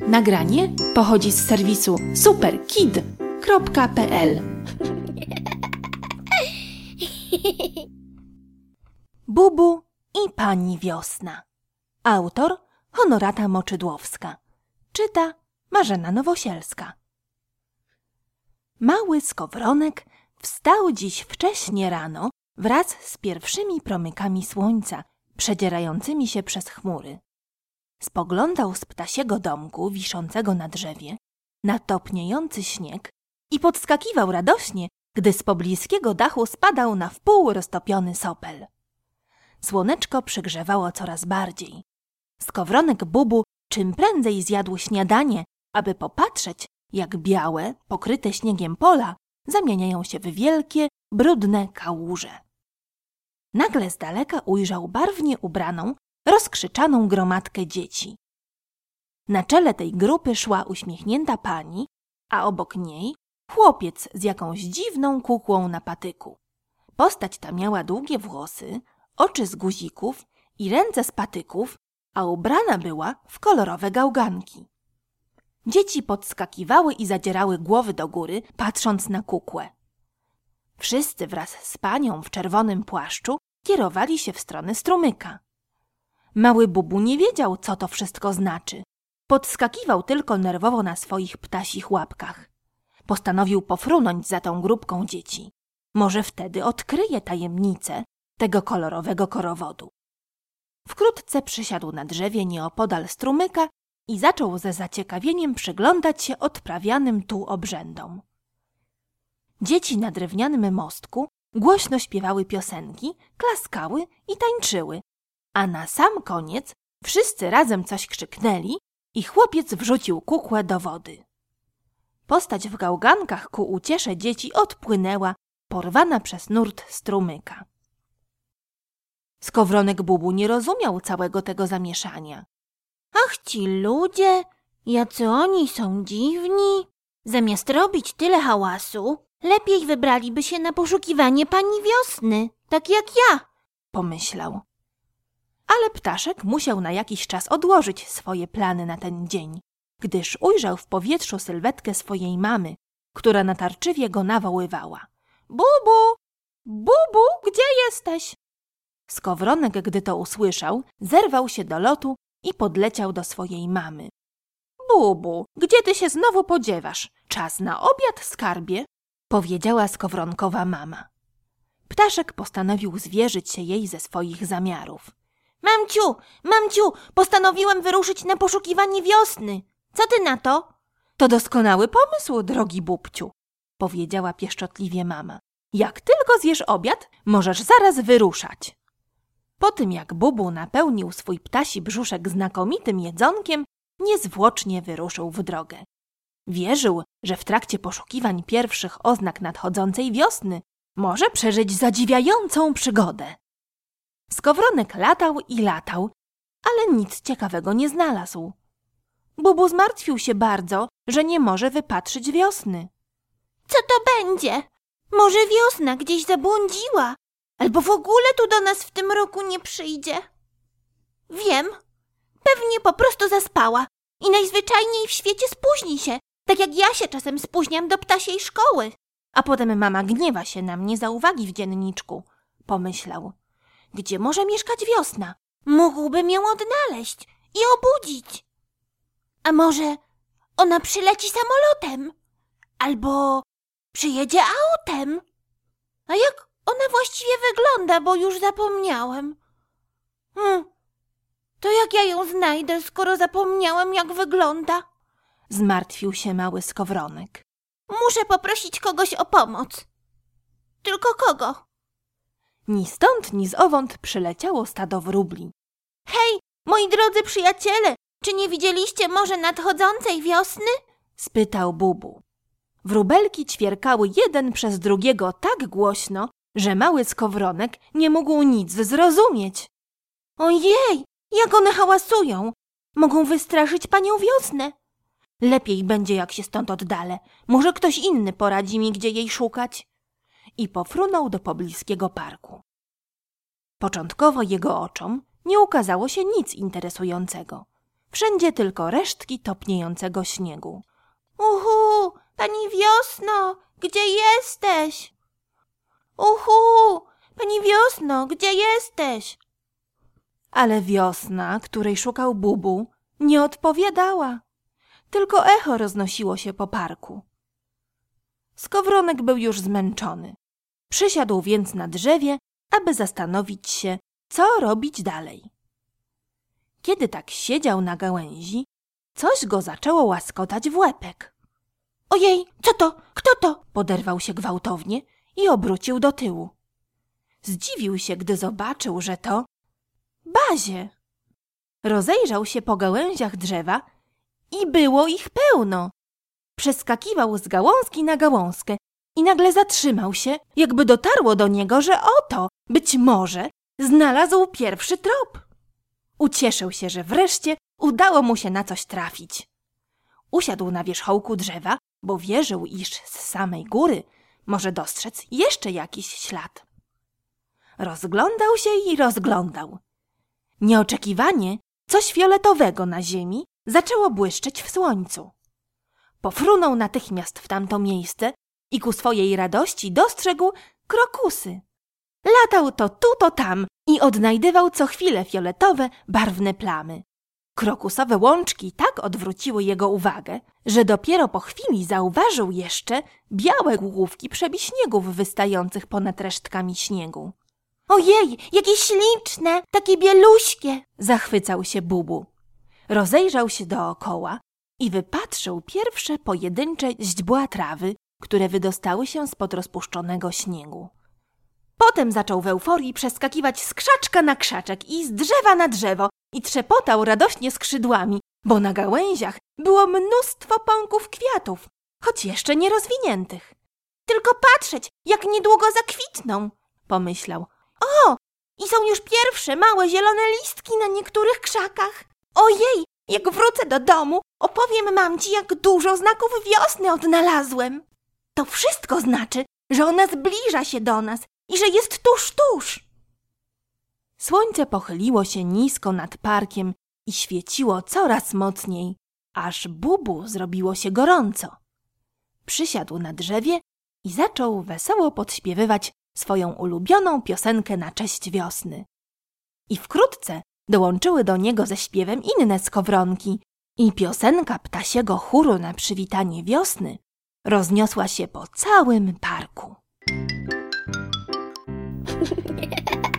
Nagranie pochodzi z serwisu superkid.pl. Bubu i pani Wiosna. Autor Honorata Moczydłowska. Czyta Marzena Nowosielska. Mały skowronek wstał dziś wcześnie rano wraz z pierwszymi promykami słońca przedzierającymi się przez chmury. Spoglądał z ptasiego domku wiszącego na drzewie na topniejący śnieg i podskakiwał radośnie, gdy z pobliskiego dachu spadał na wpół roztopiony sopel. Słoneczko przygrzewało coraz bardziej. Skowronek Bubu czym prędzej zjadł śniadanie, aby popatrzeć, jak białe, pokryte śniegiem pola zamieniają się w wielkie, brudne kałuże. Nagle z daleka ujrzał barwnie ubraną, rozkrzyczaną gromadkę dzieci. Na czele tej grupy szła uśmiechnięta pani, a obok niej chłopiec z jakąś dziwną kukłą na patyku. Postać ta miała długie włosy, oczy z guzików i ręce z patyków, a ubrana była w kolorowe gałganki. Dzieci podskakiwały i zadzierały głowy do góry, patrząc na kukłę. Wszyscy wraz z panią w czerwonym płaszczu kierowali się w stronę strumyka. Mały Bubu nie wiedział, co to wszystko znaczy. Podskakiwał tylko nerwowo na swoich ptasich łapkach. Postanowił pofrunąć za tą grupką dzieci. Może wtedy odkryje tajemnicę tego kolorowego korowodu. Wkrótce przysiadł na drzewie nieopodal strumyka i zaczął ze zaciekawieniem przyglądać się odprawianym tu obrzędom. Dzieci na drewnianym mostku głośno śpiewały piosenki, klaskały i tańczyły, a na sam koniec wszyscy razem coś krzyknęli i chłopiec wrzucił kukłę do wody. Postać w gałgankach ku uciesze dzieci odpłynęła, porwana przez nurt strumyka. Skowronek Bubu nie rozumiał całego tego zamieszania. Ach, ci ludzie, jacy oni są dziwni. Zamiast robić tyle hałasu, lepiej wybraliby się na poszukiwanie pani Wiosny, tak jak ja, pomyślał. Ale ptaszek musiał na jakiś czas odłożyć swoje plany na ten dzień, gdyż ujrzał w powietrzu sylwetkę swojej mamy, która natarczywie go nawoływała. Bubu, Bubu, gdzie jesteś? Skowronek, gdy to usłyszał, zerwał się do lotu i podleciał do swojej mamy. Bubu, gdzie ty się znowu podziewasz? Czas na obiad, skarbie, powiedziała skowronkowa mama. Ptaszek postanowił zwierzyć się jej ze swoich zamiarów. Mamciu, postanowiłem wyruszyć na poszukiwanie Wiosny. Co ty na to? To doskonały pomysł, drogi Bubciu, powiedziała pieszczotliwie mama. Jak tylko zjesz obiad, możesz zaraz wyruszać. Po tym jak Bubu napełnił swój ptasi brzuszek znakomitym jedzonkiem, niezwłocznie wyruszył w drogę. Wierzył, że w trakcie poszukiwań pierwszych oznak nadchodzącej wiosny może przeżyć zadziwiającą przygodę. Skowronek latał i latał, ale nic ciekawego nie znalazł. Bubu zmartwił się bardzo, że nie może wypatrzyć wiosny. Co to będzie? Może Wiosna gdzieś zabłądziła? Albo w ogóle tu do nas w tym roku nie przyjdzie? Wiem, pewnie po prostu zaspała i najzwyczajniej w świecie spóźni się, tak jak ja się czasem spóźniam do ptasiej szkoły. A potem mama gniewa się na mnie za uwagi w dzienniczku, pomyślał. Gdzie może mieszkać Wiosna? Mógłbym ją odnaleźć i obudzić. A może ona przyleci samolotem? Albo przyjedzie autem? A jak ona właściwie wygląda, bo już zapomniałem. To jak ja ją znajdę, skoro zapomniałem, jak wygląda? Zmartwił się mały skowronek. Muszę poprosić kogoś o pomoc. Tylko kogo? Ni stąd, ni zowąd przyleciało stado wróbli. Hej, moi drodzy przyjaciele, czy nie widzieliście może nadchodzącej wiosny? Spytał Bubu. Wróbelki ćwierkały jeden przez drugiego tak głośno, że mały skowronek nie mógł nic zrozumieć. Ojej, jak one hałasują! Mogą wystraszyć panią Wiosnę. Lepiej będzie, jak się stąd oddalę. Może ktoś inny poradzi mi, gdzie jej szukać. I pofrunął do pobliskiego parku. Początkowo jego oczom nie ukazało się nic interesującego. Wszędzie tylko resztki topniejącego śniegu. Uhu, pani Wiosno, gdzie jesteś? Uhu, pani Wiosno, gdzie jesteś? Ale Wiosna, której szukał Bubu, nie odpowiadała. Tylko echo roznosiło się po parku. Skowronek był już zmęczony. Przysiadł więc na drzewie, aby zastanowić się, co robić dalej. Kiedy tak siedział na gałęzi, coś go zaczęło łaskotać w łepek. Ojej, co to? Kto to? Poderwał się gwałtownie i obrócił do tyłu. Zdziwił się, gdy zobaczył, że to Bazie. Rozejrzał się po gałęziach drzewa i było ich pełno. Przeskakiwał z gałązki na gałązkę i nagle zatrzymał się, jakby dotarło do niego, że oto, być może, znalazł pierwszy trop. Ucieszył się, że wreszcie udało mu się na coś trafić. Usiadł na wierzchołku drzewa, bo wierzył, iż z samej góry może dostrzec jeszcze jakiś ślad. Rozglądał się i rozglądał. Nieoczekiwanie coś fioletowego na ziemi zaczęło błyszczeć w słońcu. Pofrunął natychmiast w tamto miejsce i ku swojej radości dostrzegł krokusy. Latał to tu, to tam i odnajdywał co chwilę fioletowe, barwne plamy. Krokusowe łączki tak odwróciły jego uwagę, że dopiero po chwili zauważył jeszcze białe główki przebiśniegów wystających ponad resztkami śniegu. Ojej, jakie śliczne, takie bieluśkie! Zachwycał się Bubu. Rozejrzał się dookoła i wypatrzył pierwsze pojedyncze źdźbła trawy, które wydostały się spod rozpuszczonego śniegu. Potem zaczął w euforii przeskakiwać z krzaczka na krzaczek i z drzewa na drzewo i trzepotał radośnie skrzydłami, bo na gałęziach było mnóstwo pąków kwiatów, choć jeszcze nie rozwiniętych. Tylko patrzeć, jak niedługo zakwitną, pomyślał. O, i są już pierwsze małe zielone listki na niektórych krzakach. Ojej, jak wrócę do domu, opowiem mamci, jak dużo znaków wiosny odnalazłem. To wszystko znaczy, że ona zbliża się do nas i że jest tuż, tuż. Słońce pochyliło się nisko nad parkiem i świeciło coraz mocniej, aż Bubu zrobiło się gorąco. Przysiadł na drzewie i zaczął wesoło podśpiewywać swoją ulubioną piosenkę na cześć wiosny. I wkrótce dołączyły do niego ze śpiewem inne skowronki i piosenka ptasiego chóru na przywitanie wiosny rozniosła się po całym parku.